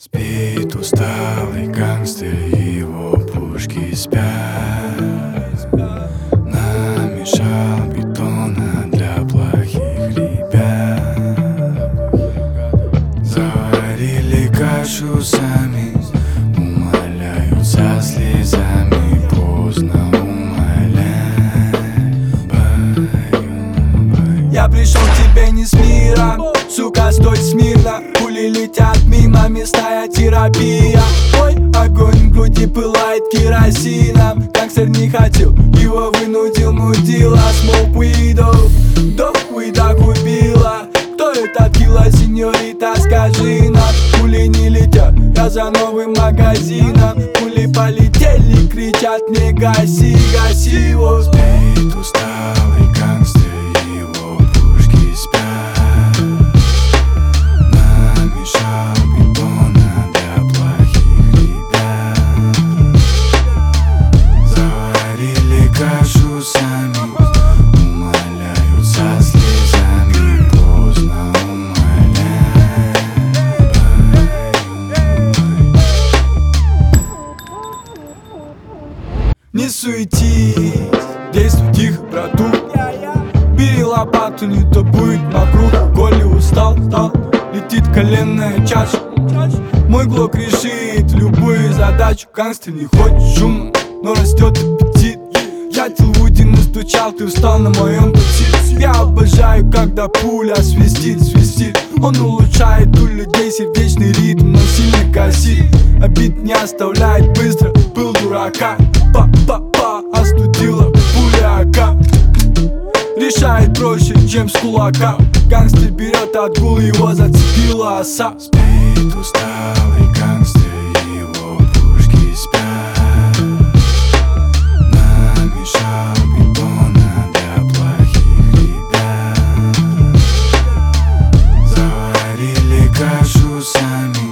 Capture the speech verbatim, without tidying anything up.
Спит усталый гангстер, его пушки спят. Намешал бетона для плохих ребят. Заварили кашу сами, умоляются слезами. Поздно умолять, баю, баю. Я пришел к тебе не с мира, сука, стой смирно. Пули летят мимо, мясная терапия. Ой, огонь в груди пылает керосином. Гангстер не хотел, его вынудил мудила. Smoke widow, дох уида купила. Кто этот килла, сеньорита, скажи нам. Пули не летят, я за новым магазином. Пули полетели, кричат мне гаси, гаси его. Спит усталый гангстер, его пушки спят. Намешал бетона для плохих ребят. Заварили кашу сами, умоляются слезами. Поздно умолять, Не суетись, действуй тихо, брату. Бери лопату, не то будет мокрух. Коли устал, стал, летит коленная чаша. Мой глок решит любую задачу. Гангстер не хочет шума, но растет аппетит. Я Тилвуди настучал, ты встал на моем пути. Я обожаю, когда пуля свистит, свистит. Он улучшает у людей сердечный ритм, но сильно косит. Обид не оставляет быстро, был дурака. Па-па-па, остудила пуля АК. Решает проще, чем с кулака. Гангстер берет отгул, его зацепила оса. спит усталый гангстер, его пушки спят. Намешал бетона для плохих ребят. Заварили кашу сами,